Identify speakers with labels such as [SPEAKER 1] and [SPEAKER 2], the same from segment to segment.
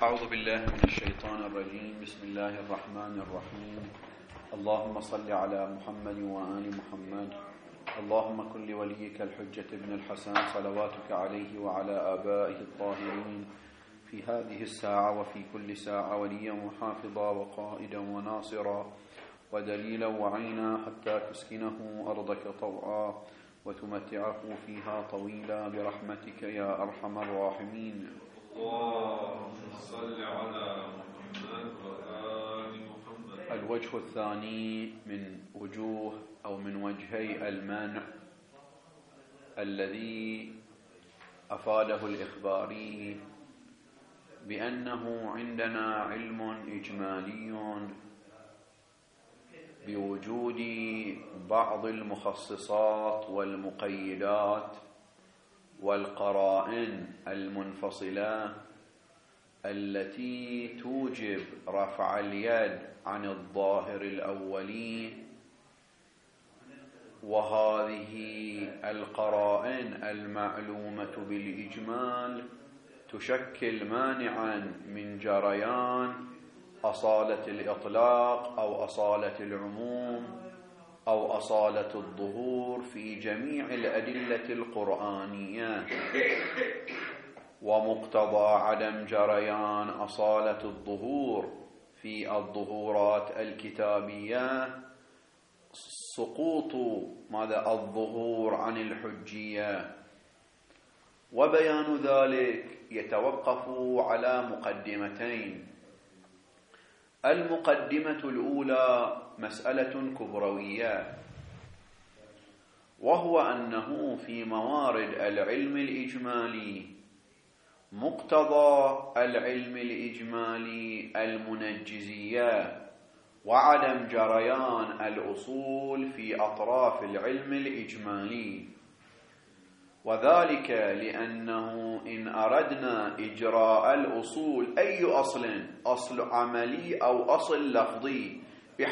[SPEAKER 1] أعوذ بالله من الشيطان الرجيم. بسم الله الرحمن الرحيم. اللهم صل على محمد وآل محمد. اللهم كن لوليك الحجة ابن الحسن صلواتك عليه وعلى آبائه الطاهرين في هذه الساعة وفي كل ساعة وليا وحافظا وقائدا وناصرا ودليلا وعينا حتى تسكنه أرضك طوعا وتمتعه فيها طويلا برحمتك يا أرحم الراحمين.
[SPEAKER 2] اللهم صل على محمد وآل محمد.
[SPEAKER 1] الوجه الثاني من وجوه أو من وجهي المنع الذي أفاده الإخباري بأنه عندنا علم إجمالي بوجود بعض المخصصات والمقيدات والقرائن المنفصلة التي توجب رفع اليد عن الظاهر الأولي، وهذه القرائن المعلومة بالإجمال تشكل مانعا من جريان أصالة الإطلاق أو أصالة العموم أو أصالة الظهور في جميع الأدلة القرآنية. ومقتضى عدم جريان أصالة الظهور في الظهورات الكتابية سقوط الظهور عن الحجية، وبيان ذلك يتوقف على مقدمتين. المقدمة الأولى مسألة كبروية، وهو أنه في موارد العلم الإجمالي مقتضى العلم الإجمالي المنجزية وعدم جريان الأصول في أطراف العلم الإجمالي، وذلك لأنه إن أردنا إجراء الأصول أي أصل عملي أو أصل لفظي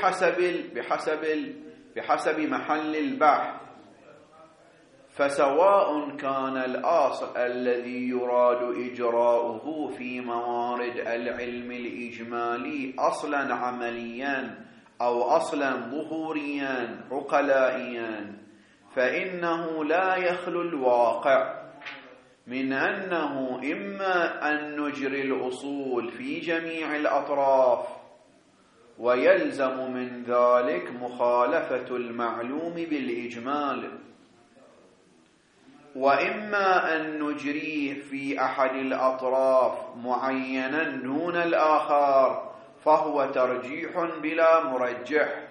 [SPEAKER 1] بحسب محل البحث، فسواء كان الأصل الذي يراد إجراؤه في موارد العلم الإجمالي أصلا عمليا أو أصلا ظهوريا عقلائيا، فإنه لا يخلو الواقع من أنه إما أن نجري الأصول في جميع الأطراف ويلزم من ذلك مخالفة المعلوم بالإجمال، وإما أن نجريه في أحد الأطراف معينا دون الآخر فهو ترجيح بلا مرجح،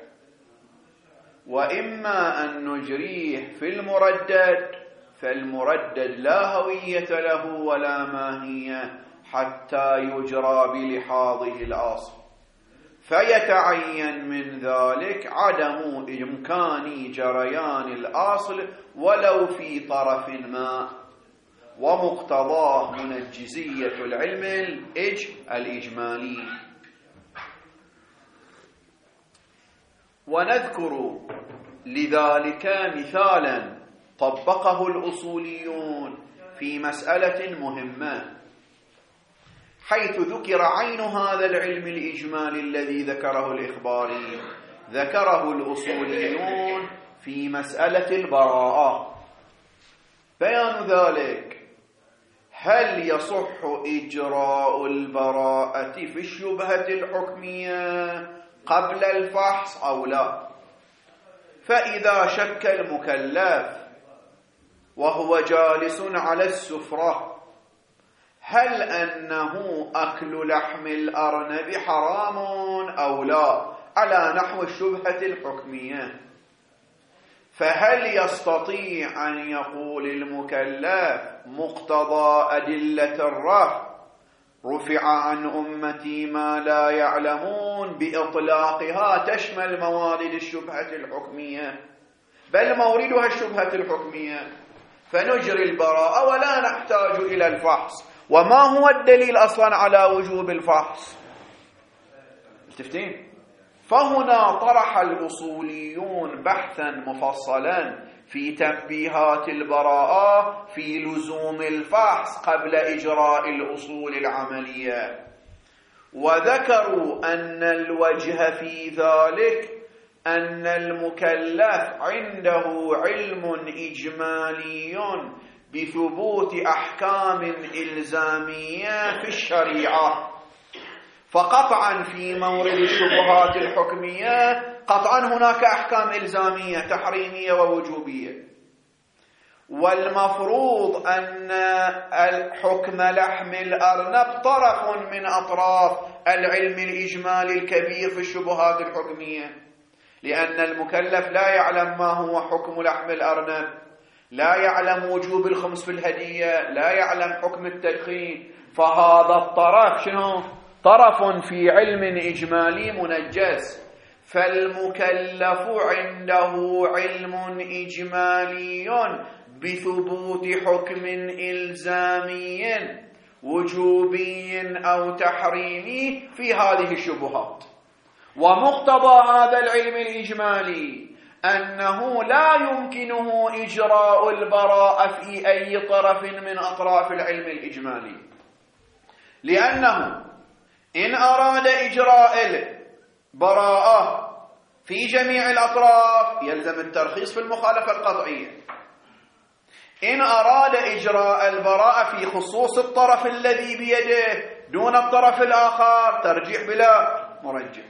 [SPEAKER 1] وإما أن نجريه في المردد فالمردد لا هوية له ولا ماهية حتى يجرى بلحاظه الأصل، فيتعين من ذلك عدم إمكان جريان الأصل ولو في طرف ما، ومقتضاه منجزية العلم الإجمالي. ونذكر لذلك مثالا طبقه الأصوليون في مسألة مهمة، حيث ذكر عين هذا العلم الإجمالي الذي ذكره الإخباري، ذكره الأصوليون في مسألة البراءة. بيان ذلك: هل يصح إجراء البراءة في الشبهة الحكمية قبل الفحص أو لا؟ فإذا شك المكلف وهو جالس على السفرة هل أنه أكل لحم الأرنب حرام أو لا على نحو الشبهة الحكمية، فهل يستطيع أن يقول المكلف مقتضى أدلة الرفع رفع عن أمتي ما لا يعلمون بإطلاقها تشمل موارد الشبهة الحكمية، بل موردها الشبهة الحكمية، فنجري البراءة ولا نحتاج إلى الفحص؟ وما هو الدليل أصلا على وجوب الفحص؟ تفتين؟ فهنا طرح الأصوليون بحثا مفصلا في تنبيهات البراءة في لزوم الفحص قبل إجراء الأصول العملية. وذكروا أن الوجه في ذلك أن المكلف عنده علم إجمالي بثبوت أحكام إلزامية في الشريعة، فقطعا في مورد الشبهات الحكمية قطعا هناك أحكام إلزامية تحريمية ووجوبية، والمفروض أن الحكم لحم الأرنب طرف من أطراف العلم الإجمالي الكبير في الشبهات الحكمية، لأن المكلف لا يعلم ما هو حكم لحم الأرنب، لا يعلم وجوب الخمس في الهدية، لا يعلم حكم التدخين، فهذا الطرف شنو؟ طرف في علم إجمالي منجز. فالمكلف عنده علم إجمالي بثبوت حكم إلزامي وجوبي أو تحريمي في هذه الشبهات، ومقتضى هذا العلم الإجمالي أنه لا يمكنه إجراء البراءة في أي طرف من أطراف العلم الإجمالي، لأنه إن أراد إجراء البراءة في جميع الأطراف يلزم الترخيص في المخالفة القطعية، إن أراد إجراء البراءة في خصوص الطرف الذي بيده دون الطرف الآخر ترجيح بلا مرجح،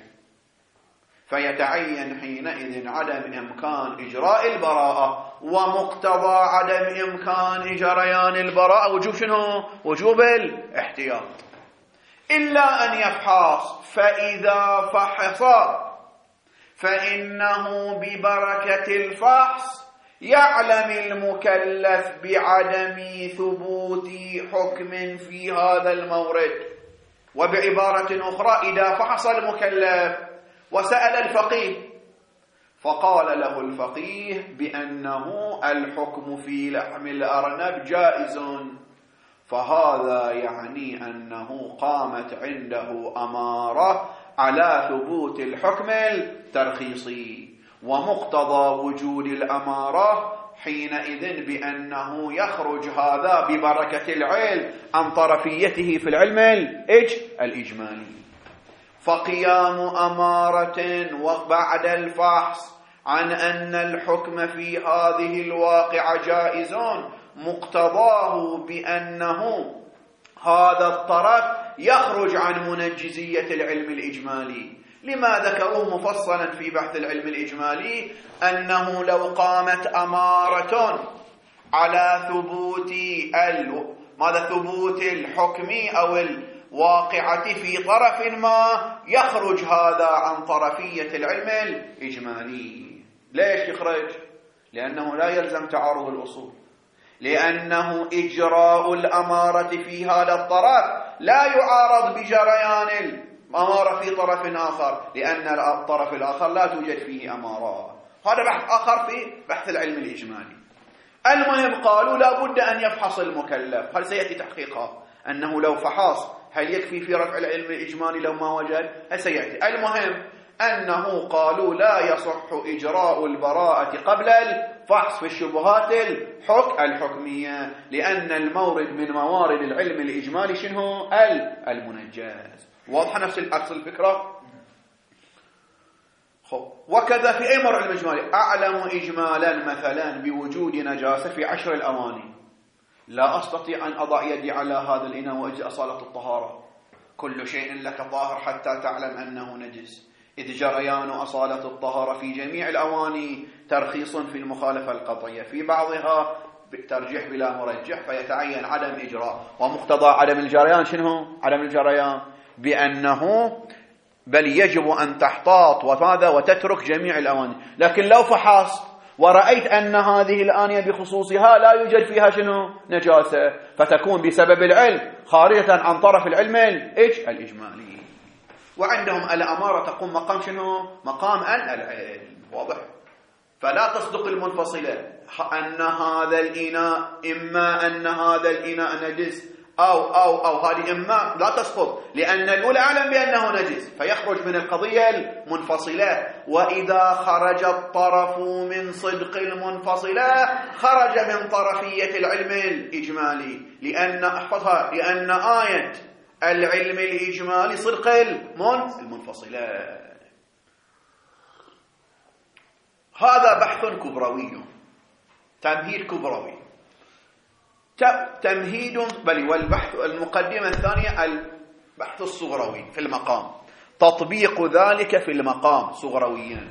[SPEAKER 1] فيتعين حينئذ عدم إمكان إجراء البراءة، ومقتضى عدم إمكان جريان البراءة وجوب شنو؟ وجوب الاحتياط، إلا أن يفحص، فإذا فحص فإنه ببركة الفحص يعلم المكلف بعدم ثبوت حكم في هذا المورد. وبعبارة أخرى، إذا فحص المكلف وسأل الفقيه فقال له الفقيه بأنه الحكم في لحم الأرنب جائز، فهذا يعني أنه قامت عنده أمارة على ثبوت الحكم الترخيصي، ومقتضى وجود الأمارة حينئذ بأنه يخرج هذا ببركة العلم عن طرفيته في العلم الإجمالي. فقيام أمارة وبعد الفحص عن أن الحكم في هذه الواقعة جائز مقتضاه بأنه هذا الطرف يخرج عن منجزية العلم الإجمالي. لما ذكروه مفصلا في بحث العلم الإجمالي أنه لو قامت أمارة على ثبوت ثبوت الحكم أو الواقعة في طرف ما يخرج هذا عن طرفية العلم الإجمالي. ليش يخرج؟ لأنه لا يلزم تعارض الأصول، لأنه إجراء الأمارة في هذا الطرف لا يعارض بجريان الأمارة في طرف آخر، لأن الطرف الآخر لا توجد فيه أمارات. هذا بحث آخر في بحث العلم الإجمالي. المهم قالوا لا بد أن يفحص المكلف، هل سيأتي تحقيقها أنه لو فحص هل يكفي في رفع العلم الإجمالي لو ما وجد؟ هل سيأتي. المهم أنه قالوا لا يصح إجراء البراءة قبل الفحص في الشبهات الحكمية، لأن المورد من موارد العلم الإجمالي شنو؟ المنجز. واضحة نفس الفكرة؟ وكذا في أي مرة الإجمالي أعلم إجمالا مثلا بوجود نجاسة في 10 الأواني، لا أستطيع أن أضع يدي على هذا الإناء وأجزي أصالة الطهارة، كل شيء لك طاهر حتى تعلم أنه نجس، إذ جريان أصالة الطهارة في جميع الأواني ترخيص في المخالفة القطعية، في بعضها ترجيح بلا مرجح، فيتعين عدم إجراء. ومقتضى عدم الجريان شنو؟ عدم الجريان بأنه بل يجب أن تحتاط وهذا وتترك جميع الأواني. لكن لو فحصت ورأيت أن هذه الآنية بخصوصها لا يوجد فيها شنو؟ نجاسة، فتكون بسبب العلم خارجة عن طرف العلم الإجمالي. وعندهم الأمارة تقوم مقام شنو؟ مقام العلم. واضح؟ فلا تصدق المنفصلة أن هذا الإناء إما أن هذا الإناء نجس أو هذه إما لا تسقط، لأن الأولى أعلم بأنه نجس فيخرج من القضية المنفصلة. وإذا خرج الطرف من صدق المنفصلة خرج من طرفية العلم الإجمالي، لأن أحفظها، لأن آية العلم الإجمالي صدق المنفصلة. هذا بحث كبروي، تمهيد كبروي، تمهيد بل والبحث المقدمة الثانية البحث الصغروي في المقام، تطبيق ذلك في المقام صغرويا.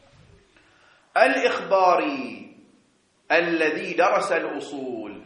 [SPEAKER 1] الإخباري الذي درس الأصول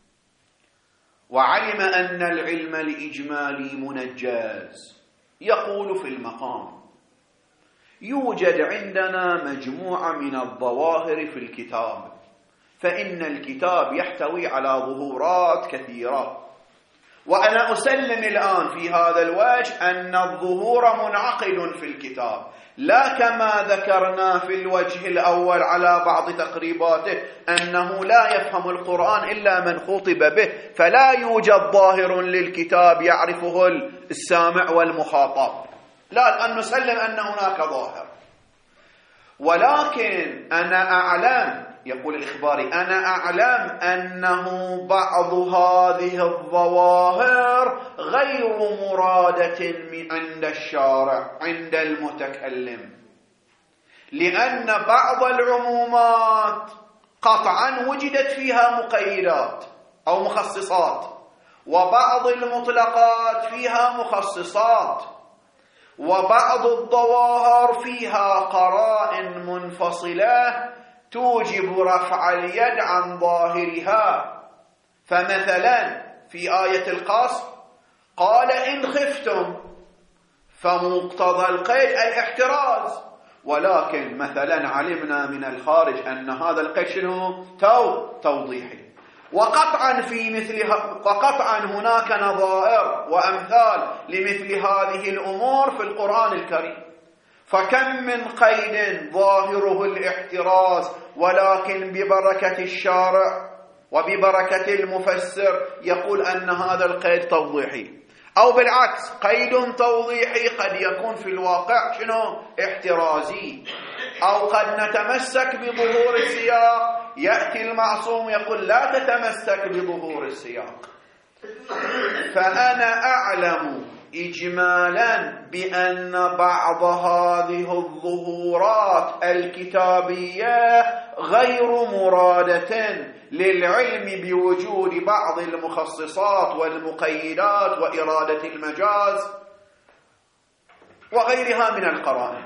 [SPEAKER 1] وعلم أن العلم الإجمالي منجز يقول في المقام: يوجد عندنا مجموعة من الظواهر في الكتاب، فإن الكتاب يحتوي على ظهورات كثيرة، وأنا أسلم الآن في هذا الوجه أن الظهور منعقد في الكتاب، لا كما ذكرنا في الوجه الأول على بعض تقريباته أنه لا يفهم القرآن إلا من خطب به، فلا يوجد ظاهر للكتاب يعرفه السامع والمخاطب، لا، أن نسلم أن هناك ظاهر. ولكن أنا أعلم، يقول الإخباري، أنا أعلم أنه بعض هذه الظواهر غير مرادة عند الشارع عند المتكلم، لأن بعض العمومات قطعا وجدت فيها مقيدات أو مخصصات، وبعض المطلقات فيها مخصصات، وبعض الظواهر فيها قرائن منفصلة توجب رفع اليد عن ظاهرها. فمثلا في آية القصر قال إن خفتم، فمقتضى القيد الاحتراز، ولكن مثلا علمنا من الخارج أن هذا القيد شنو؟ توضيحي. وقطعا هناك نظائر وأمثال لمثل هذه الأمور في القرآن الكريم، فكم من قيد ظاهره الاحتراز ولكن ببركة الشارع وببركة المفسر يقول أن هذا القيد توضيحي، أو بالعكس قيد توضيحي قد يكون في الواقع شنو؟ احترازي. أو قد نتمسك بظهور السياق، يأتي المعصوم يقول لا تتمسك بظهور السياق. فأنا أعلم إجمالا بأن بعض هذه الظهورات الكتابية غير مرادة للعلم بوجود بعض المخصصات والمقيدات وإرادة المجاز وغيرها من القرائن.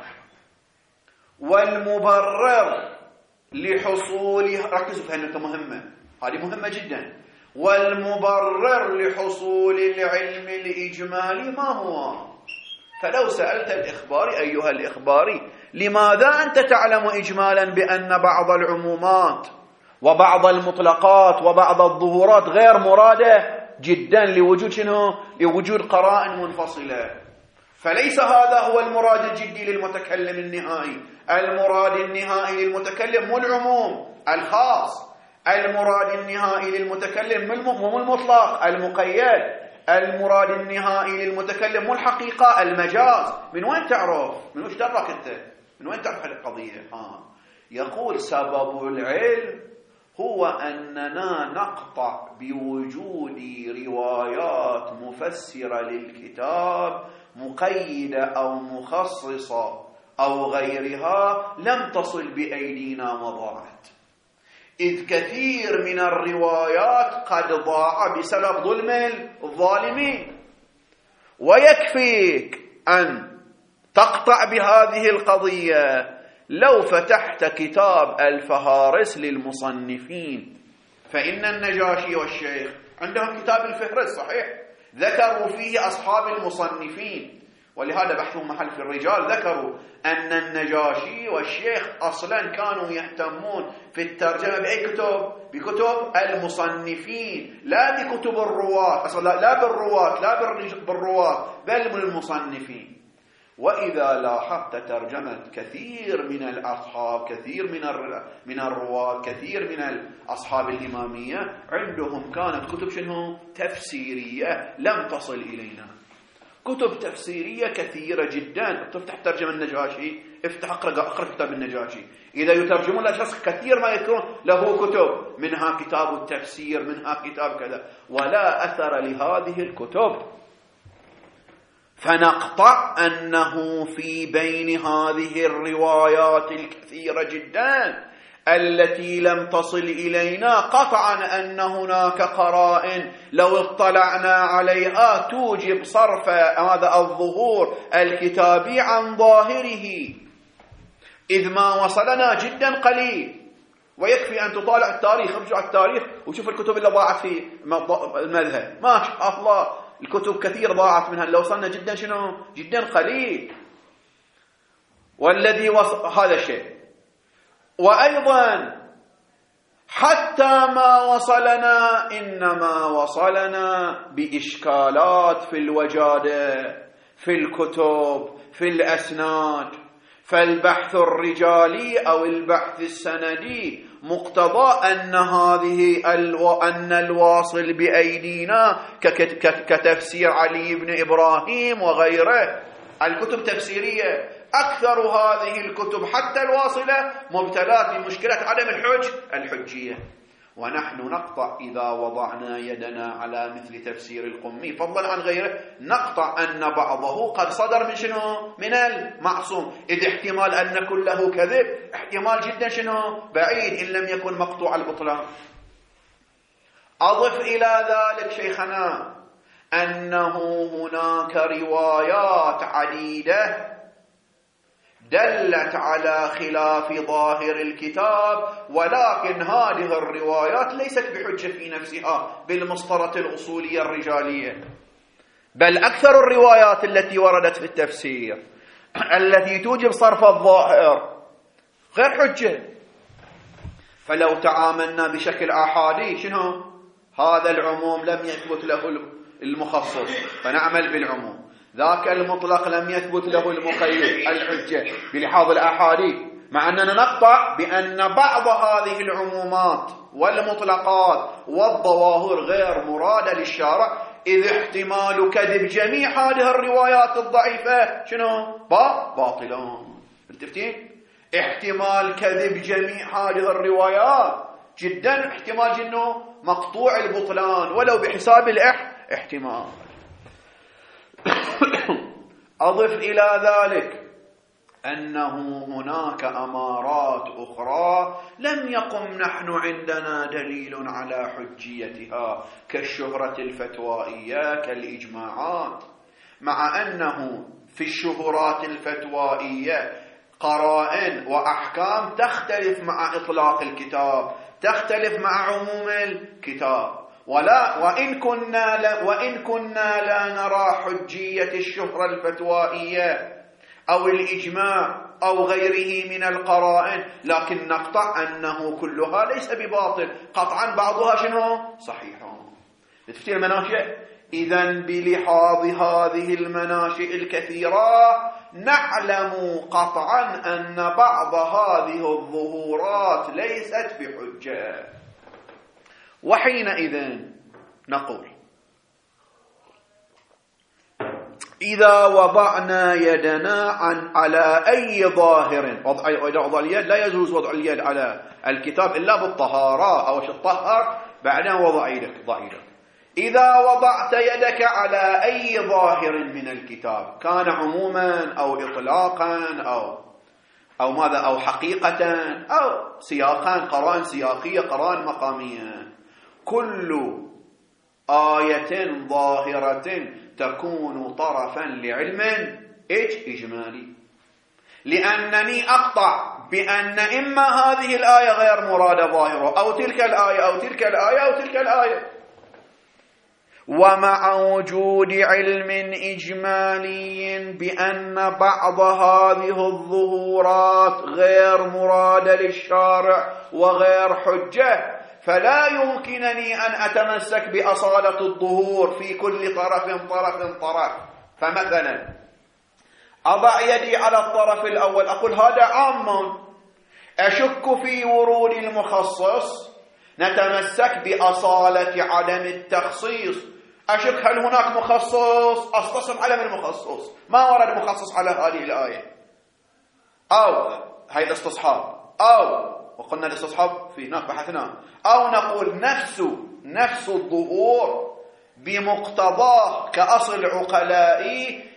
[SPEAKER 1] والمبرر لحصول، ركزوا في هذه مهمة، هذه مهمة جدا، والمبرر لحصول العلم الإجمالي ما هو؟ فلو سألت الإخباري أيها الإخباري لماذا أنت تعلم إجمالا بأن بعض العمومات وبعض المطلقات وبعض الظهورات غير مرادة جدا لوجود شنو؟ لوجود قرائن منفصلة. فليس هذا هو المراد الجدي للمتكلم النهائي. المراد النهائي للمتكلم مو العموم الخاص، المراد النهائي للمتكلم مو المطلق المقيد، المراد النهائي للمتكلم مو الحقيقة المجاز. من وين تعرف؟ من وش درك انت؟ من وين تعرف القضية؟ يقول سبب العلم هو أننا نقطع بوجود روايات مفسرة للكتاب مقيدة أو مخصصة أو غيرها لم تصل بأيدينا وضاعت، إذ كثير من الروايات قد ضاع بسبب ظلم الظالمين. ويكفيك أن تقطع بهذه القضية لو فتحت كتاب الفهارس للمصنفين، فإن النجاشي والشيخ عندهم كتاب الفهرس صحيح، ذكروا فيه أصحاب المصنفين، ولهذا بحثهم محل في الرجال ذكروا أن النجاشي والشيخ أصلا كانوا يهتمون في الترجمة بأي كتب؟ بكتب المصنفين، لا بكتب الرواة، أصلا لا بالرواة، لا بالرواة، بل بالمصنفين. وإذا لاحظت ترجمة كثير من الأصحاب، كثير من الرواة، كثير من الأصحاب الإمامية عندهم كانت كتب شنو؟ تفسيرية لم تصل إلينا. كتب تفسيرية كثيرة جدا. تفتح ترجمة النجاشي، افتح اقرأ كتاب النجاشي، إذا يترجمون الأشخاص كثير ما يذكرون له كتب، منها كتاب التفسير، منها كتاب كذا، ولا أثر لهذه الكتب. فنقطع أنه في بين هذه الروايات الكثيرة جدا التي لم تصل إلينا قطعا أن هناك قرائن لو اطلعنا عليها توجب صرف هذا الظهور الكتابي عن ظاهره، إذ ما وصلنا جدا قليل. ويكفي أن تطالع التاريخ، ارجع التاريخ وشوف الكتب اللي ضاعت في المذهب، ما شاء الله الكتب كثير ضاعت منها، لو وصلنا جدا شنو؟ جدا قليل. والذي هذا الشيء. وأيضا حتى ما وصلنا إنما وصلنا بإشكالات في الوجادة، في الكتب، في الأسناد. فالبحث الرجالي أو البحث السندي مقتضى أن الواصل بأيدينا كتفسير علي بن إبراهيم وغيره، الكتب تفسيرية، أكثر هذه الكتب حتى الواصلة مبتلات بمشكلة عدم الحجية. ونحن نقطع إذا وضعنا يدنا على مثل تفسير القمي فضلا عن غيره، نقطع أن بعضه قد صدر من شنو؟ من المعصوم، إذ احتمال أن كله كذب احتمال جدا شنو؟ بعيد إن لم يكن مقطوع البطلان. أضف إلى ذلك شيخنا أنه هناك روايات عديدة دلت على خلاف ظاهر الكتاب، ولكن هذه الروايات ليست بحجة في نفسها بالمسطرة الأصولية الرجالية، بل أكثر الروايات التي وردت في التفسير التي توجب صرف الظاهر غير حجة. فلو تعاملنا بشكل آحادي شنو؟ هذا العموم لم يثبت له المخصص فنعمل بالعموم، ذاك المطلق لم يثبت له المقيد الحجة بلحاظ الآحادي، مع أننا نقطع بأن بعض هذه العمومات والمطلقات والظواهر غير مرادة للشارع، إذ احتمال كذب جميع هذه الروايات الضعيفة شنو؟ باطلون. عرفتين؟ احتمال كذب جميع هذه الروايات جدا احتمال جنه مقطوع البطلان ولو بحساب الاحتمال. أضف إلى ذلك أنه هناك أمارات أخرى لم يقم نحن عندنا دليل على حجيتها كالشهرة الفتوائية كالإجماعات، مع أنه في الشهرات الفتوائية قرائن وأحكام تختلف مع إطلاق الكتاب، تختلف مع عموم الكتاب. وإن كنا لا نرى حجية الشهرة الفتوائية أو الإجماع أو غيره من القرائن، لكن نقطع أنه كلها ليس بباطل، قطعا بعضها شنو؟ صحيح. تفتير المناشئ. إذن بلحاظ هذه المناشئ الكثيرة نعلم قطعا أن بعض هذه الظهورات ليست بحجة. وحينئذ نقول إذا وضعنا يدنا على أي ظاهر، إذا وضع اليد لا يجوز وضع اليد على الكتاب إلا بالطهارة أو تطهر بعدين وضع يدك، ضع يدك. إذا وضعت يدك على أي ظاهر من الكتاب كان عموما أو إطلاقا أو ماذا أو حقيقة أو سياقا، قرائن سياقية قرائن مقامية، كل آية ظاهرة تكون طرفا لعلم إجمالي، لأنني أقطع بأن إما هذه الآية غير مرادة ظاهرة أو تلك الآية أو تلك الآية أو تلك الآية. ومع وجود علم إجمالي بأن بعض هذه الظهورات غير مرادة للشارع وغير حجة، فلا يمكنني أن أتمسك بأصالة الظهور في كل طرف. فمثلا أضع يدي على الطرف الأول أقول هذا عام، أشك في ورود المخصص، نتمسك بأصالة عدم التخصيص. أشك هل هناك مخصص، أستصحب علم المخصص، ما ورد مخصص على هذه الآية، أو هذا استصحاب، أو وقلنا الاستصحاب في هناك بحثنا، أو نقول نفس الظهور بمقتضاه كأصل عقلائي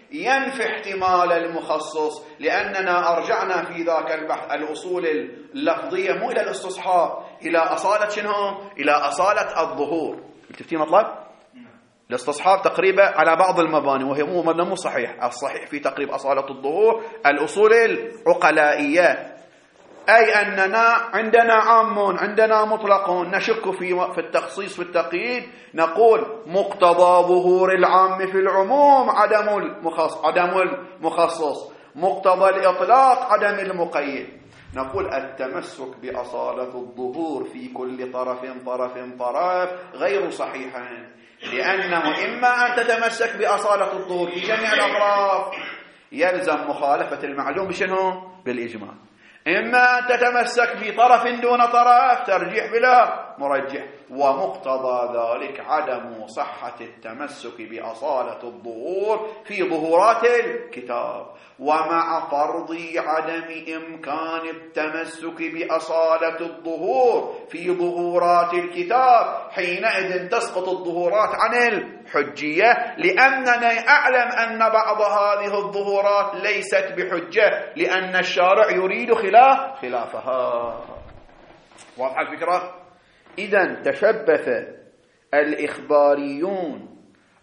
[SPEAKER 1] ينفي احتمال المخصص، لأننا أرجعنا في ذاك البحث الأصول اللفظية مو إلى الاستصحاب، إلى أصالة شنو؟ إلى أصالة الظهور. تفتي مطلب؟ الاستصحاب تقريبا على بعض المباني، وهي مو صحيح. الصحيح في تقريب أصالة الظهور الأصول العقلائية، أي أننا عندنا عام عندنا مطلق، نشك في التخصيص في التقييد، نقول مقتضى ظهور العام في العموم عدم المخصص، مقتضى الإطلاق عدم المقيد. نقول التمسك بأصالة الظهور في كل طرف غير صحيح، لأنه إما أن تتمسك بأصالة الظهور في جميع الأطراف يلزم مخالفة المعلوم بشنو؟ بالإجماع، إما أن تتمسك بطرف دون طرف ترجيح بلا مرجح، ومقتضى ذلك عدم صحة التمسك بأصالة الظهور في ظهورات الكتاب. ومع فرض عدم إمكان التمسك بأصالة الظهور في ظهورات الكتاب، حينئذ تسقط الظهورات عن الحجية، لأنني أعلم أن بعض هذه الظهورات ليست بحجة، لأن الشارع يريد خلافها. واضحة الفكرة؟ إذن تشبث الإخباريون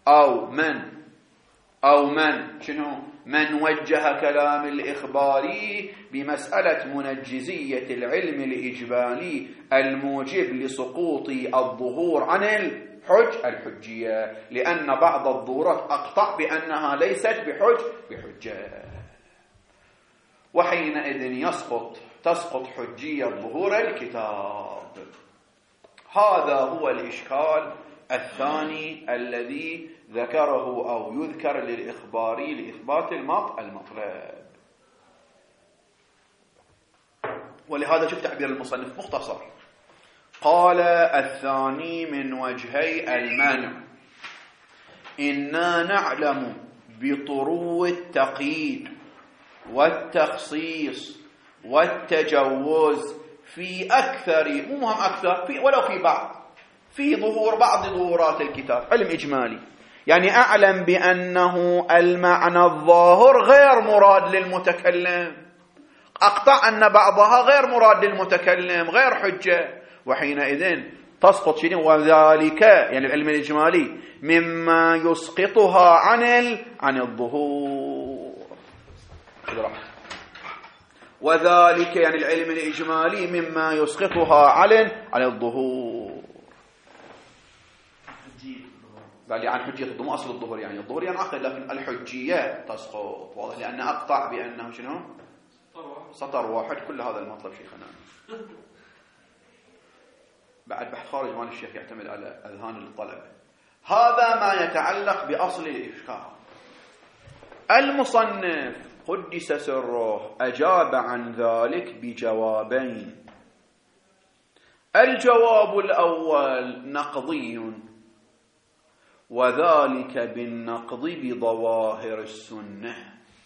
[SPEAKER 1] من وجه كلام الإخباري بمسألة منجزية العلم الإجمالي الموجب لسقوط الظهور عن الحجية، لأن بعض الظهورات أقطع بأنها ليست بحجة، وحينئذ تسقط حجية ظهور الكتاب. هذا هو الإشكال الثاني الذي ذكره أو يذكر للإخباري لإثبات المطلب. ولهذا شوف تعبير المصنف مختصر، قال الثاني من وجهي المانع إنا نعلم بطرو التقييد والتخصيص والتجوز في أكثر، مو مهم أكثر، ولو في في بعض ظهورات الكتاب. علم إجمالي يعني أعلم بأنه المعنى الظاهر غير مراد للمتكلم، أقطع أن بعضها غير مراد للمتكلم غير حجة، وحينئذ تسقط شنو؟ وذلك يعني العلم الإجمالي مما يسقطها عن الظهور. وذلك يعني العلم الإجمالي مما يسقطها عن الظهور. قال عن حجية الظهور، مو أصل الظهور، يعني الظهور ينعقد، لكن الحجية تسقط، واضح، لأن أقطع بأنه شنو؟ سطر واحد. كل هذا المطلب شيخنا بعد بحث خارج مال الشيخ يعتمد على أذهان الطلبة. هذا ما يتعلق بأصل الإشكال. المصنف قدس سره أجاب عن ذلك بجوابين. الجواب الأول نقضي، وذلك بالنقض بظواهر السنة،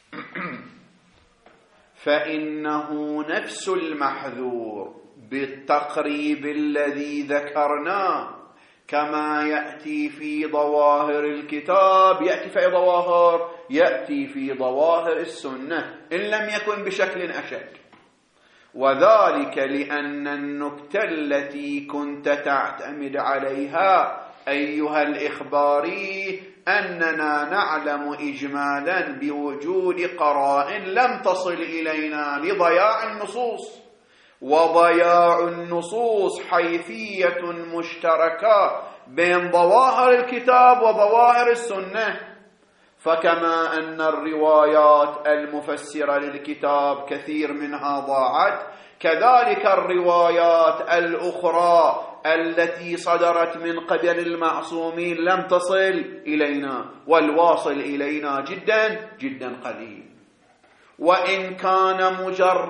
[SPEAKER 1] فإنه نفس المحذور بالتقريب الذي ذكرناه، كما يأتي في ظواهر الكتاب، يأتي في ظواهر السنة إن لم يكن بشكل أشد. وذلك لأن النكتة التي كنت تعتمد عليها أيها الإخباري أننا نعلم إجمالا بوجود قرائن لم تصل إلينا لضياع النصوص، وضياع النصوص حيثية مشتركة بين ظواهر الكتاب وظواهر السنة. فكما أن الروايات المفسرة للكتاب كثير منها ضاعت، كذلك الروايات الأخرى التي صدرت من قبل المعصومين لم تصل إلينا، والواصل إلينا جدا جدا قليل. وإن كان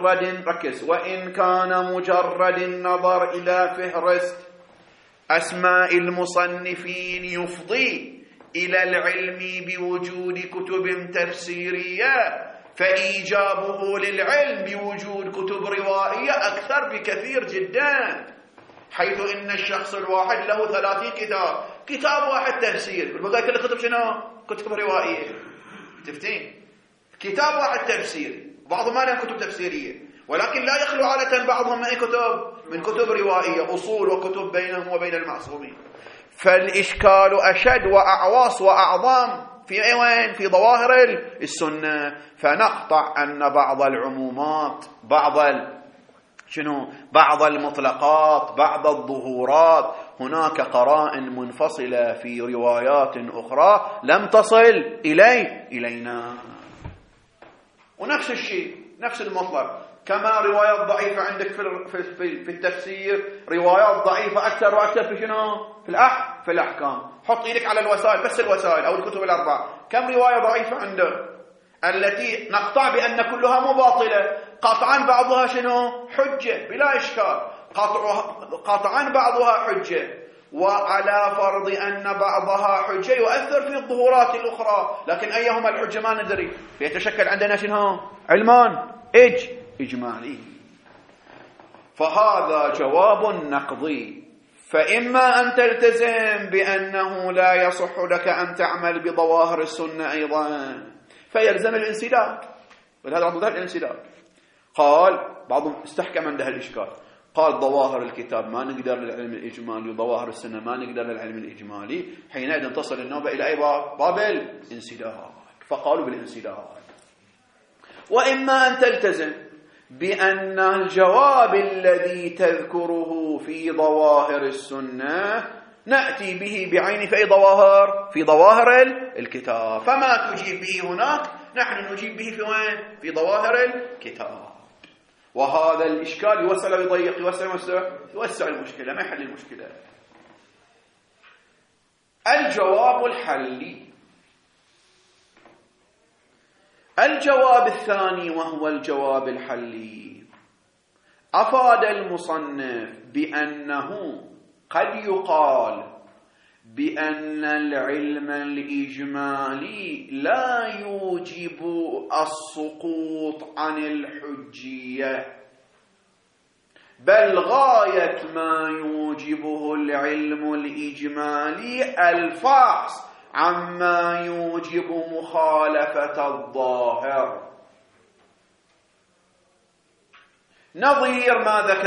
[SPEAKER 1] مجرد النظر إلى فهرست أسماء المصنفين يفضي إلى العلم بوجود كتب تفسيرية، فإيجابه للعلم بوجود كتب روائية أكثر بكثير جدا، حيث إن الشخص الواحد له 30 كتاب واحد تفسير، والبقية كل كتب شنو؟ كتب روائية. تفتين كتاب واحد تفسيري، بعضهم ما لهم كتب تفسيرية، ولكن لا يخلو عادة بعضهم من كتب روائية، أصول وكتب بينهم وبين المعصومين. فالإشكال أشد وأعواص وأعظم في وين؟ في ظواهر السنة. فنقطع أن بعض العمومات، بعض المطلقات، بعض الظهورات، هناك قرائن منفصلة في روايات أخرى لم تصل إلينا. ونفس الشيء، نفس المطلق، كما روايات ضعيفة عندك في التفسير، روايات ضعيفة أكثر وأكثر في في الأحكام. حط إيدك على الوسائل، بس الوسائل أو الكتب الأربعة، كم رواية ضعيفة عندك التي نقطع بأن كلها مباطلة؟ قطعا بعضها حجة بلا إشكال، قطعا بعضها حجة، وعلى فرض أن بعضها حجة يؤثر في الظهورات الأخرى، لكن أيهما الحجة ما ندري. فيتشكل عندنا علمان إجمالي. فهذا جواب نقضي. فإما أن تلتزم بأنه لا يصح لك أن تعمل بظواهر السنة أيضا، فيلزم الانسداد، ولهذا ضد الانسداد. قال بعضهم استحكم عند الإشكال، قال ظواهر الكتاب ما نقدر للعلم الإجمالي، وظواهر السنة ما نقدر للعلم الإجمالي، حينئذ تصل النوبة إلى أي باب الانسداد. فقالوا بالانسداد. وإما أن تلتزم بأن الجواب الذي تذكره في ظواهر السنة نأتي به بعين في ظواهر الكتاب، فما تجيب به هناك نحن نجيب به في وين؟ في ظواهر الكتاب. وهذا الإشكال يوسع ويضيق، يوسع المشكلة، ما يحل المشكلة. الجواب الحلي. الجواب الثاني وهو الجواب الحلي، أفاد المصنف بأنه قد يقال بأن العلم الإجمالي لا يوجب السقوط عن الحجية، بل غاية ما يوجبه العلم الإجمالي الفحص عما يوجب مخالفة الظاهر. نظير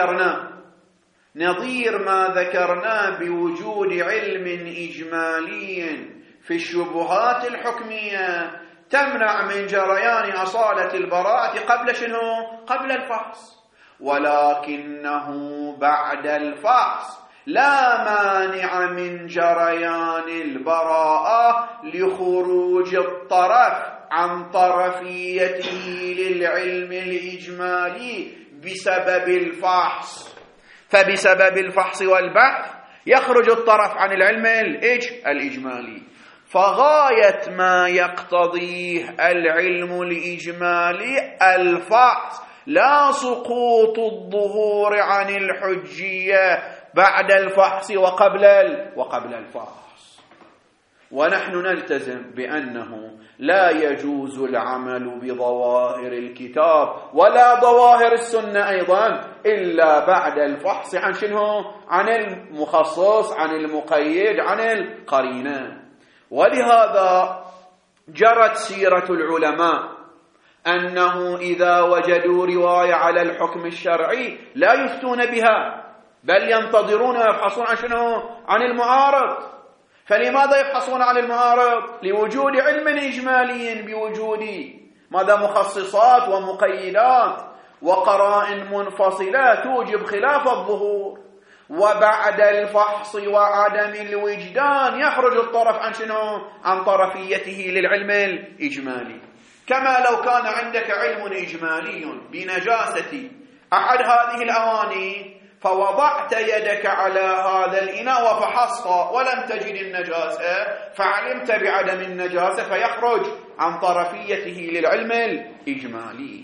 [SPEAKER 1] ما ذكرنا بوجود علم إجمالي في الشبهات الحكمية تمنع من جريان أصالة البراءة قبل الفحص، ولكنه بعد الفحص لا مانع من جريان البراءة لخروج الطرف عن طرفيته للعلم الإجمالي بسبب الفحص. فبسبب الفحص والبحث يخرج الطرف عن العلم الإجمالي. فغاية ما يقتضيه العلم الإجمالي الفحص، لا سقوط الظهور عن الحجية بعد الفحص وقبل الفحص. ونحن نلتزم بأنه لا يجوز العمل بظواهر الكتاب ولا ظواهر السنة أيضا إلا بعد الفحص عن المخصص، عن المقيد، عن القرينة. ولهذا جرت سيرة العلماء أنه إذا وجدوا رواية على الحكم الشرعي لا يفتون بها، بل ينتظرون ويبحثون عن المعارض. فلماذا يبحثون عن المعارض؟ لوجود علم إجمالي بوجود ماذا؟ مخصصات ومقيدات وقرائن منفصلة توجب خلاف الظهور. وبعد الفحص وعدم الوجدان يخرج الطرف عن طرفيته للعلم الإجمالي. كما لو كان عندك علم إجمالي بنجاسة أحد هذه الأواني، فوضعت يدك على هذا الإناء وفحصت ولم تجد النجاسة، فعلمت بعدم النجاسة، فيخرج عن طرفيته للعلم الإجمالي.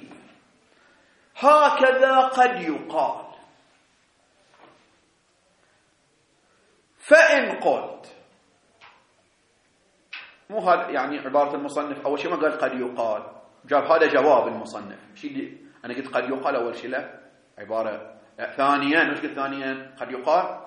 [SPEAKER 1] هكذا قد يقال. فإن قلت، مو هذا يعني عبارة المصنف أول شيء ما قال قد يقال، جاب هذا جواب المصنف. أنا قلت قد يقال أول شيء، لا عبارة ثانيا. وش قلت ثانيا؟ قد يقال.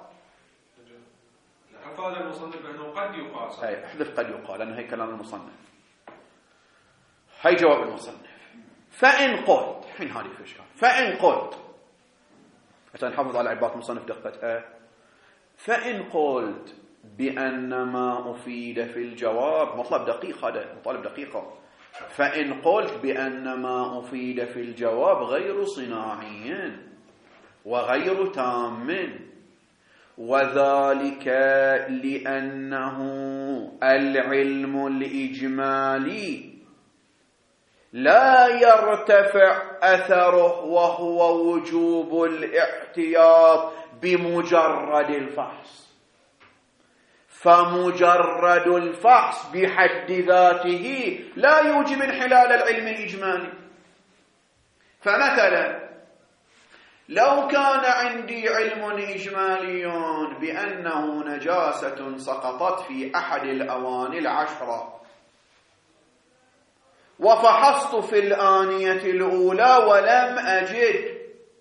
[SPEAKER 2] أفاد المصنف أنه قد يقال.
[SPEAKER 1] أي احذف قد يقال لأنه هي كلام المصنف. هاي جواب المصنف. فإن قلت، حين هذه في إشكال، فإن قلت عشان نحافظ على عبارة المصنف دقتها، فإن قلت بأن ما أفيد في الجواب، مطلب دقيق، هذا مطالب دقيقة. فإن قلت بأن ما أفيد في الجواب غير صناعي وغير تام، وذلك لأنه العلم الإجمالي لا يرتفع أثره وهو وجوب الاحتياط بمجرد الفحص، فمجرد الفحص بحد ذاته لا يوجب انحلال العلم الإجمالي. فمثلا لو كان عندي علم إجمالي بأنه نجاسة سقطت في أحد الأواني 10، وفحصت في الآنية الأولى ولم أجد،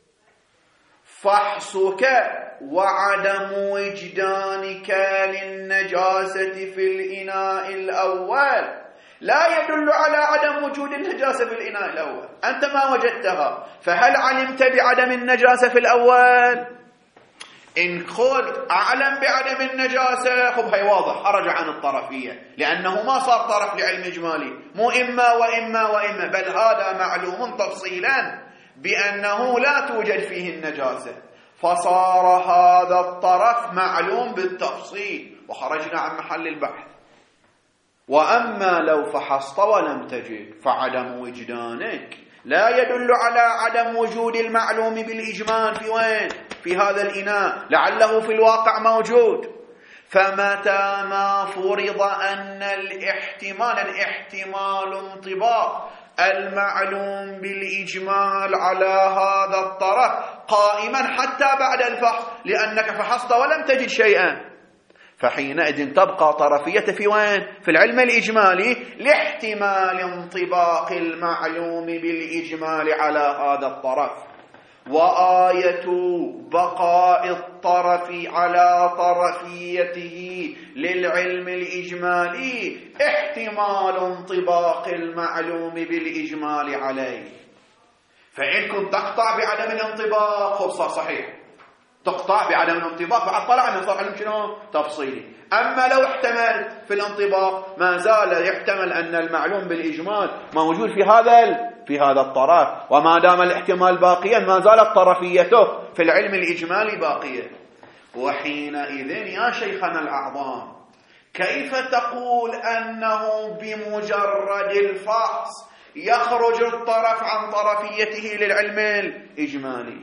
[SPEAKER 1] فحصك وعدم وجدانك للنجاسة في الإناء الأول لا يدل على عدم وجود النجاسة في الإناء الأول. أنت ما وجدتها، فهل علمت بعدم النجاسة في الأول؟ إن قلت أعلم بعدم النجاسة، خب هي واضح، خرج عن الطرفية، لأنه ما صار طرف لعلم إجمالي، مو إما وإما وإما، بل هذا معلوم تفصيلا بأنه لا توجد فيه النجاسة، فصار هذا الطرف معلوم بالتفصيل وخرجنا عن محل البحث. وأما لو فحصت ولم تجد، فعدم وجدانك لا يدل على عدم وجود المعلوم بالإجمال في وين؟ في هذا الإناء، لعله في الواقع موجود. فمتى ما فرض أن الاحتمال انطباق المعلوم بالإجمال على هذا الطرف قائما حتى بعد الفحص، لأنك فحصت ولم تجد شيئا، فحينئذ تبقى طرفية في وين؟ في العلم الإجمالي لاحتمال انطباق المعلوم بالإجمال على هذا الطرف. وآية بقاء الطرف على طرفيته للعلم الإجمالي احتمال انطباق المعلوم بالإجمال عليه. فإن كنت تقطع بعدم الانطباق خبصة صحيح، تقطع بعدم الانطباق بعد طلعنا صار علم شنو؟ تفصيلي. أما لو احتمل في الانطباق ما زال يحتمل أن المعلوم بالإجمال موجود في هذا الطرف، وما دام الاحتمال باقيا ما زالت طرفيته في العلم الإجمالي باقية. وحينئذ يا شيخنا الأعظام، كيف تقول أنه بمجرد الفحص يخرج الطرف عن طرفيته للعلم الإجمالي؟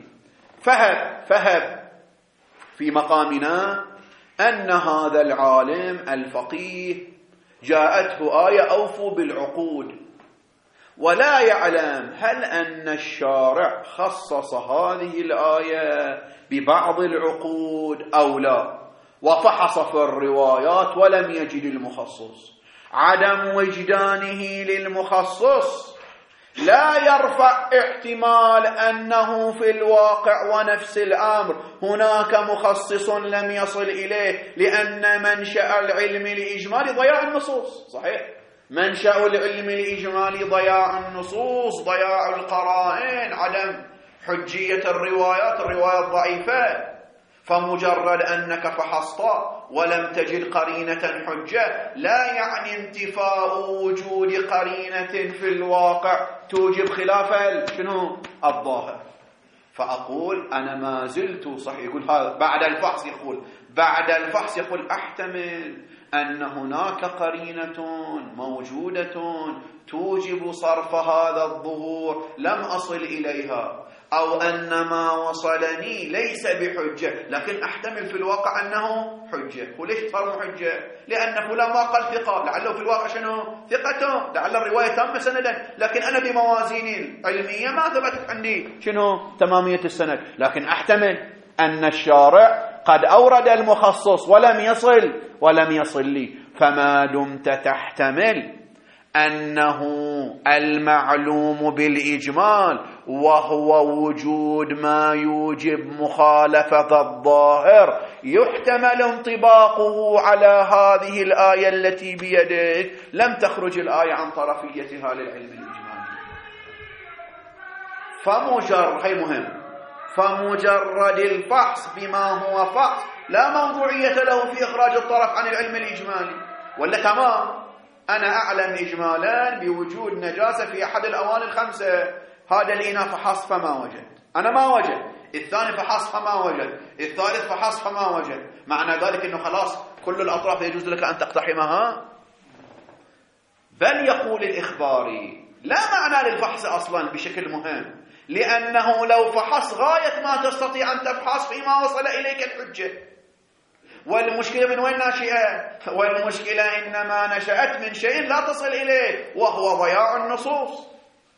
[SPEAKER 1] فهب في مقامنا أن هذا العالم الفقيه جاءته آية أوفوا بالعقود، ولا يعلم هل أن الشارع خصص هذه الآية ببعض العقود أو لا، وفحص في الروايات ولم يجد المخصص. عدم وجدانه للمخصص لا يرفع احتمال أنه في الواقع ونفس الأمر هناك مخصص لم يصل إليه، لأن منشأ العلم الإجمالي ضياع النصوص. صحيح، منشأ العلم الإجمالي ضياع النصوص، ضياع القرائن، عدم حجية الروايات ضعيفة. فمجرد أنك فحصت ولم تجد قرينة حجة لا يعني انتفاء وجود قرينة في الواقع توجب خلاف الظاهر. فأقول أنا ما زلت صحيح. يقول هذا بعد الفحص يقول أحتمل أن هناك قرينة موجودة توجب صرف هذا الظهور لم أصل إليها، أو أن ما وصلني ليس بحجة، لكن أحتمل في الواقع أنه حجة. وليش صار حجة؟ لأن فلان ما قال ثقة، لعله في الواقع شنو؟ ثقته، لعل الرواية تامة سندا، لكن أنا بموازين علمية ما ثبتت عندي شنو؟ تمامية السند. لكن أحتمل أن الشارع قد أورد المخصص ولم يصل لي. فما دمت تحتمل أنه المعلوم بالإجمال وهو وجود ما يوجب مخالفة الظاهر يحتمل انطباقه على هذه الآية التي بيدك، لم تخرج الآية عن طرفيتها للعلم الإجمالي. هي مهم، فمجرد الفحص بما هو فحص لا موضوعية له في إخراج الطرف عن العلم الإجمالي. ولا تمام، أنا أعلم إجمالا بوجود نجاسة في أحد الأواني الخمسة، هذا الإناء فحص فما وجد، أنا ما وجد، الثاني فحص فما وجد، الثالث فحص فما وجد، معنى ذلك أنه خلاص كل الأطراف يجوز لك أن تقتحمها؟ بل يقول الإخباري لا معنى للفحص أصلا بشكل مهم، لأنه لو فحص غاية ما تستطيع أن تفحص فيما وصل إليك الحجة. والمشكلة من وين ناشئة؟ والمشكلة إنما نشأت من شيء لا تصل إليه، وهو ضياع النصوص.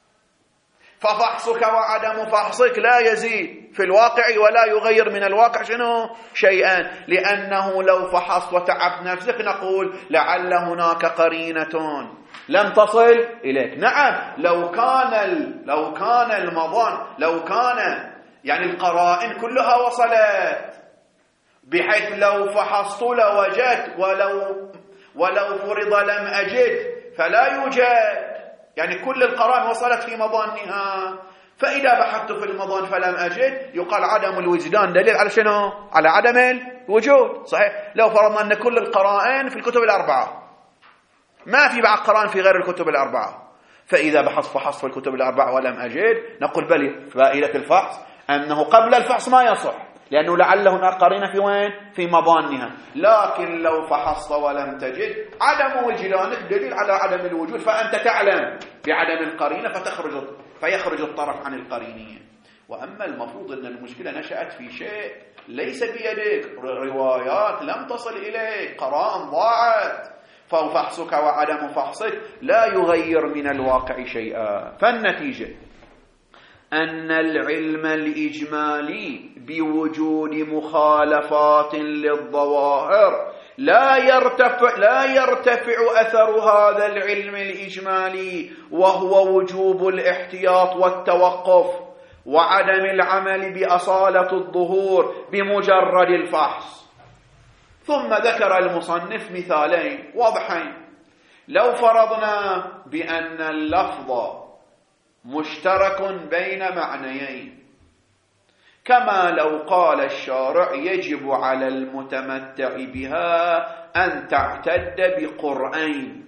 [SPEAKER 1] ففحصك وعدم فحصك لا يزيد في الواقع ولا يغير من الواقع شيئا، لأنه لو فحصت وتعبت نفسك نقول لعل هناك قرينة لم تصل إليك. نعم، لو كان المظان، لو كان يعني القرائن كلها وصلت، بحيث لو فحصت لوجدت، ولو فرض لم أجد فلا يوجد، يعني كل القرائن وصلت في مظانها. فإذا بحثت في المظان فلم أجد يقال عدم الوجدان دليل على شنو؟ على عدم الوجود. صحيح، لو فرضنا أن كل القرائن في الكتب الأربعة، ما في بعض قرائن في غير الكتب الأربعة، فإذا فحصت في الكتب الأربعة ولم أجد نقول بل فائدة الفحص أنه قبل الفحص ما يصح، لأنه لعل هناك قرينة في وين؟ في مظانها. لكن لو فحصت ولم تجد عدم وجدانك دليل على عدم الوجود، فأنت تعلم بعدم القرينة فيخرج الطرف عن القرينية. وأما المفروض أن المشكلة نشأت في شيء ليس بيدك، روايات لم تصل إليك، قرائن ضاعت، ففحصك وعدم فحصك لا يغير من الواقع شيئا. فالنتيجة أن العلم الإجمالي بوجود مخالفات للظواهر لا يرتفع أثر هذا العلم الإجمالي، وهو وجوب الاحتياط والتوقف وعدم العمل بأصالة الظهور بمجرد الفحص. ثم ذكر المصنف مثالين واضحين. لو فرضنا بأن اللفظ مشترك بين معنيين، كما لو قال الشارع يجب على المتمتع بها أن تعتد بقرئين،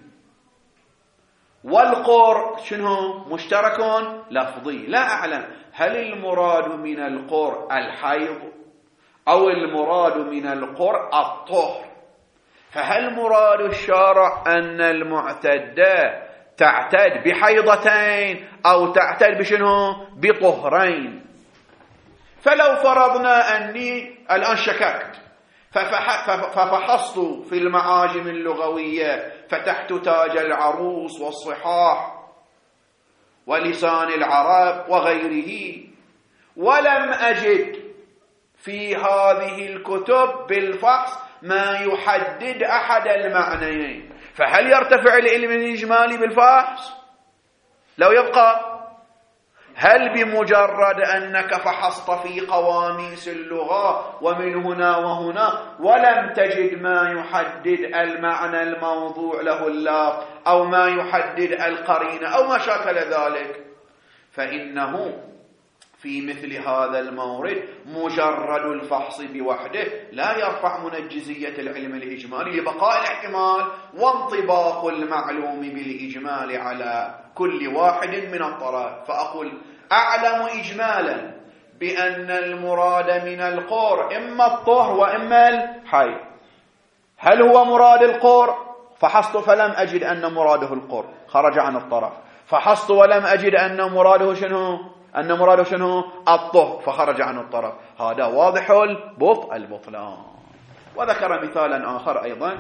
[SPEAKER 1] والقرء شنو؟ مشترك لفظي. لا أعلم هل المراد من القرء الحيض أو المراد من القرء الطهر، فهل مراد الشارع أن المعتدة تعتد بحيضتين أو تعتد بشنو؟ بطهرين. فلو فرضنا أني الآن شككت ففحصت في المعاجم اللغوية، فتحت تاج العروس والصحاح ولسان العرب وغيره، ولم أجد في هذه الكتب بالفحص ما يحدد أحد المعنيين، فهل يرتفع العلم الإجمالي بالفحص؟ لو يبقى هل بمجرد أنك فحصت في قواميس اللغة ومن هنا وهنا ولم تجد ما يحدد المعنى الموضوع له اللفظ أو ما يحدد القرينة أو ما شاكل ذلك، فإنه في مثل هذا المورد مجرد الفحص بوحده لا يرفع منجزية العلم الإجمالي لبقاء الاحتمال وانطباق المعلوم بالإجمال على كل واحد من الطرف. فأقول أعلم إجمالا بأن المراد من القرء إما الطهر وإما الحيض. هل هو مراد القرء؟ فحصت فلم أجد أن مراده القرء، خرج عن الطرف. فحصت ولم أجد أن مراده شنو؟ الطهر، فخرج عن الطرف. هذا واضح البطلان. وذكر مثالا آخر أيضا،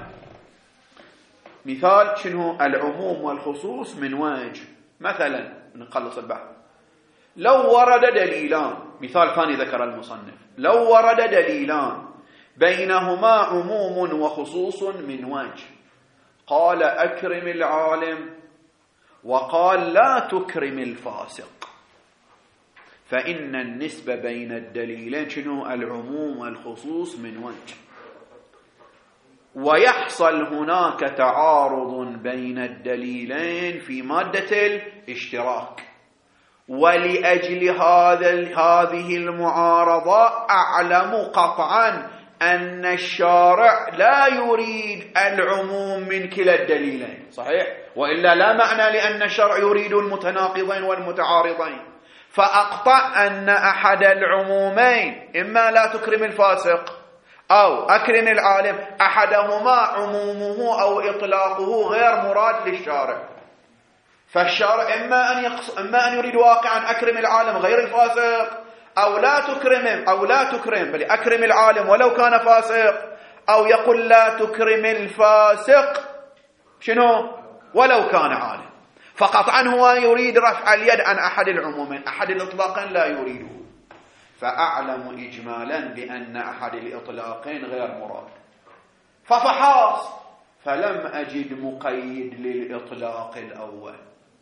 [SPEAKER 1] مثال شنو؟ العموم والخصوص من وجه. مثلا نخلص البحث، لو ورد دليلان، مثال ثاني ذكر المصنف، لو ورد دليلان بينهما عموم وخصوص من وجه، قال أكرم العالم وقال لا تكرم الفاسق، فإن النسبة بين الدليلين شنو؟ العموم والخصوص من وجه. ويحصل هناك تعارض بين الدليلين في مادة الاشتراك، ولأجل هذه المعارضة أعلم قطعا أن الشارع لا يريد العموم من كلا الدليلين. صحيح؟ وإلا لا معنى لأن الشرع يريد المتناقضين والمتعارضين. فأقطع أن أحد العمومين إما لا تكرم الفاسق أو أكرم العالم، أحدهما عمومه أو إطلاقه غير مراد للشارع. فالشارع إما أن يريد واقعا أكرم العالم غير الفاسق، أو لا تكرم بل أكرم العالم ولو كان فاسق، أو يقول لا تكرم الفاسق شنو ولو كان عالم. فقطعا هو يريد رفع اليد عن أحد العمومين، أحد الإطلاقين لا يريده. فأعلم إجمالا بأن أحد الإطلاقين غير مراد. ففحص فلم أجد مقيد للإطلاق الأول،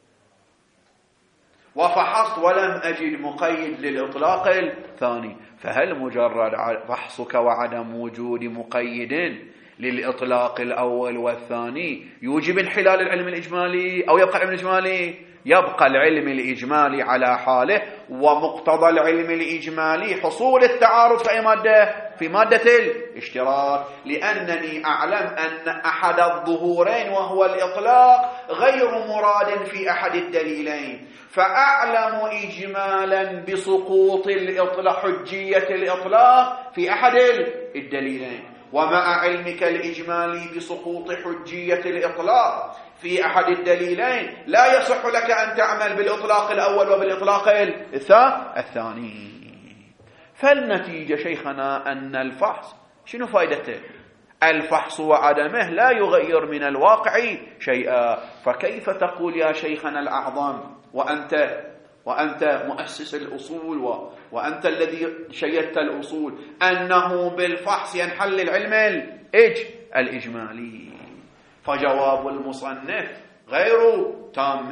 [SPEAKER 1] وفحصت ولم أجد مقيد للإطلاق الثاني. فهل مجرد فحصك وعدم وجود مقيد للإطلاق الأول والثاني يوجب انحلال العلم الإجمالي أو يبقى العلم الإجمالي؟ يبقى العلم الإجمالي على حاله، ومقتضى العلم الإجمالي حصول التعارض في مادة؟ في مادة الاشتراك، لأنني أعلم أن أحد الظهورين وهو الإطلاق غير مراد في أحد الدليلين. فأعلم إجمالا بسقوط حجية الإطلاق في أحد الدليلين، ومع علمك الإجمالي بسقوط حجية الإطلاق في أحد الدليلين لا يصح لك أن تعمل بالإطلاق الأول وبالإطلاق الثاني. فالنتيجة شيخنا أن الفحص شنو فائدته؟ الفحص وعدمه لا يغير من الواقع شيئا. فكيف تقول يا شيخنا الأعظم وأنت مؤسس الأصول وأنت الذي شيدت الأصول أنه بالفحص ينحل العلم الإجمالي؟ فجواب المصنف غير تام.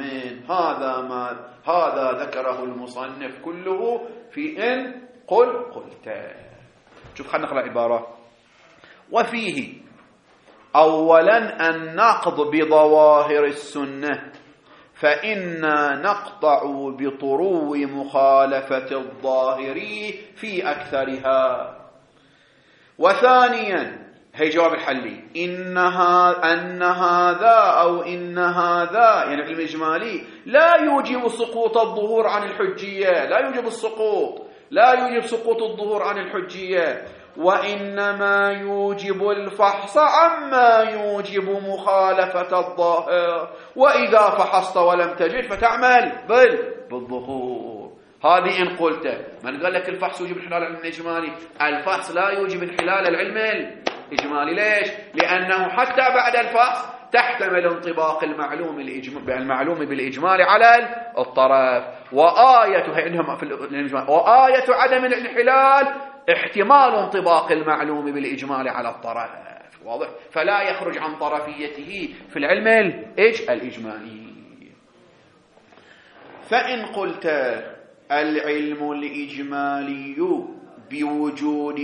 [SPEAKER 1] هذا ذكره المصنف كله في إن قلت. شوف خلينا نقرأ عبارة. وفيه أولا النقض بظواهر السنة، فإنا نقطع بطرو مخالفة الظاهر في أكثرها. وثانيا هي جواب الحلي، إن هذا يعني العلم الإجمالي لا يوجب سقوط الظهور عن الحجية، لا يوجب سقوط الظهور عن الحجية، وإنما يوجب الفحص عما يوجب مخالفة الظاهر. وإذا فحصت ولم تجد فتعمل بالظهور. هذه إن قلت. من قال لك الفحص يوجب انحلال العلم الإجمالي؟ الفحص لا يوجب انحلال العلم الإجمالي. ليش؟ لأنه حتى بعد الفحص تحتمل انطباق المعلوم بالإجمال على الطرف. وآية عدم الانحلال احتمال انطباق المعلوم بالإجمال على الطرف. واضح؟ فلا يخرج عن طرفيته في العلم الإجمالي. فإن قلت العلم الإجمالي بوجود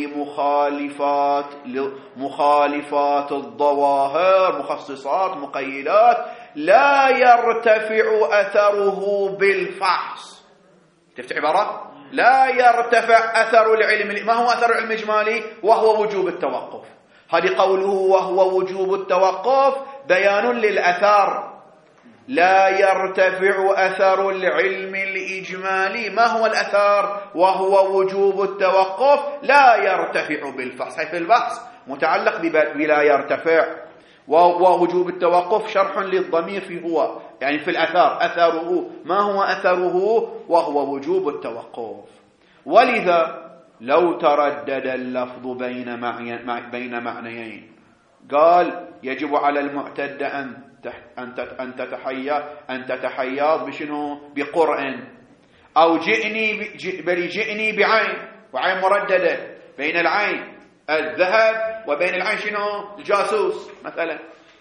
[SPEAKER 1] مخالفات الظواهر، مخصصات، مقيدات، لا يرتفع أثره بالفحص. تفتح عبارة؟ لا يرتفع أثر العلم. ما هو أثر العلم الإجمالي؟ وهو وجوب التوقف. هذه قوله وهو وجوب التوقف بيان للأثر. لا يرتفع أثر العلم الإجمالي. ما هو الأثر؟ وهو وجوب التوقف لا يرتفع بالفحص. في البحث متعلق بلا يرتفع، ووجوب التوقف شرح للضمير في هو، يعني في الأثر. أثره ما هو أثره؟ وهو وجوب التوقف. ولذا لو تردد اللفظ بين معنيين قال يجب على المعتد أن تتحيض بشنو؟ بقرء، أو جئني بعين، وعين مرددة بين العين الذهب وبين العين شنو؟ الجاسوس مثلا.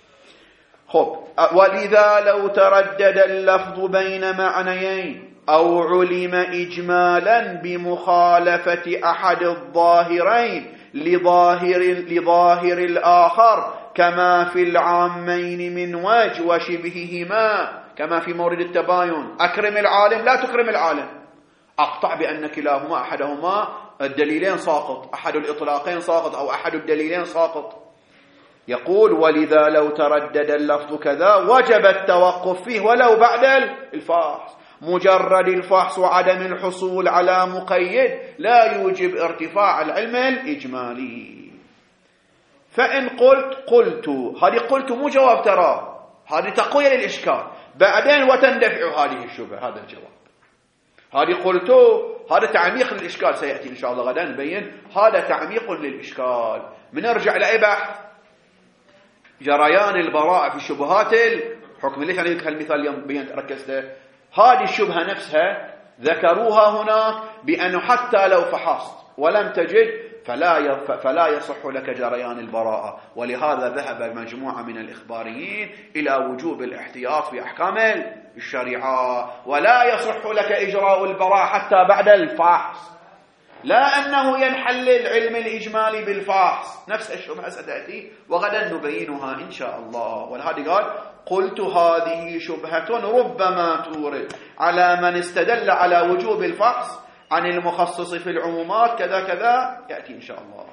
[SPEAKER 1] ولذا لو تردد اللفظ بين معنيين أو علم إجمالا بمخالفة أحد الظاهرين لظاهر الآخر كما في العامين من وجه وشبههما كما في مورد التباين، أكرم العالم لا تكرم العالم، أقطع بأن كلاهما أحدهما الدليلين ساقط، أحد الإطلاقين ساقط أو أحد الدليلين ساقط. يقول ولذا لو تردد اللفظ كذا وجب التوقف فيه ولو بعد الفحص. مجرد الفحص وعدم الحصول على مقيد لا يوجب ارتفاع العلم الإجمالي. فإن قلت هذه قلت مو جواب، ترى هذه تقوية للإشكال، بعدين وتندفع هذه الشبهة، هذا الجواب. هذه قلت هذا تعميق للإشكال، سيأتي إن شاء الله غدا نبين هذا تعميق للإشكال. بنرجع لأي بحث؟ جريان البراءة في شبهات الحكم. ليش أنا هالمثال اليوم بينت ركزته؟ هذه الشبهة نفسها ذكروها هناك بأنه حتى لو فحصت ولم تجد فلا يصح لك جريان البراءة، ولهذا ذهب مجموعة من الإخباريين إلى وجوب الاحتياط في أحكام الشريعة، ولا يصح لك إجراء البراءة حتى بعد الفحص، لا أنه ينحل العلم الإجمالي بالفحص. نفس الشبهة ستأتي وغدا نبينها إن شاء الله. ولهذا قال قلت هذه شبهة ربما تورد على من استدل على وجوب الفحص عن المخصص في العمومات كذا كذا، يأتي إن شاء الله.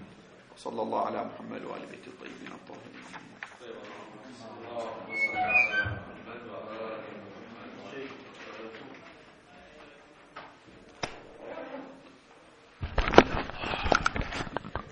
[SPEAKER 1] صلى الله على محمد وآل بيت الطيبين الطاهرين.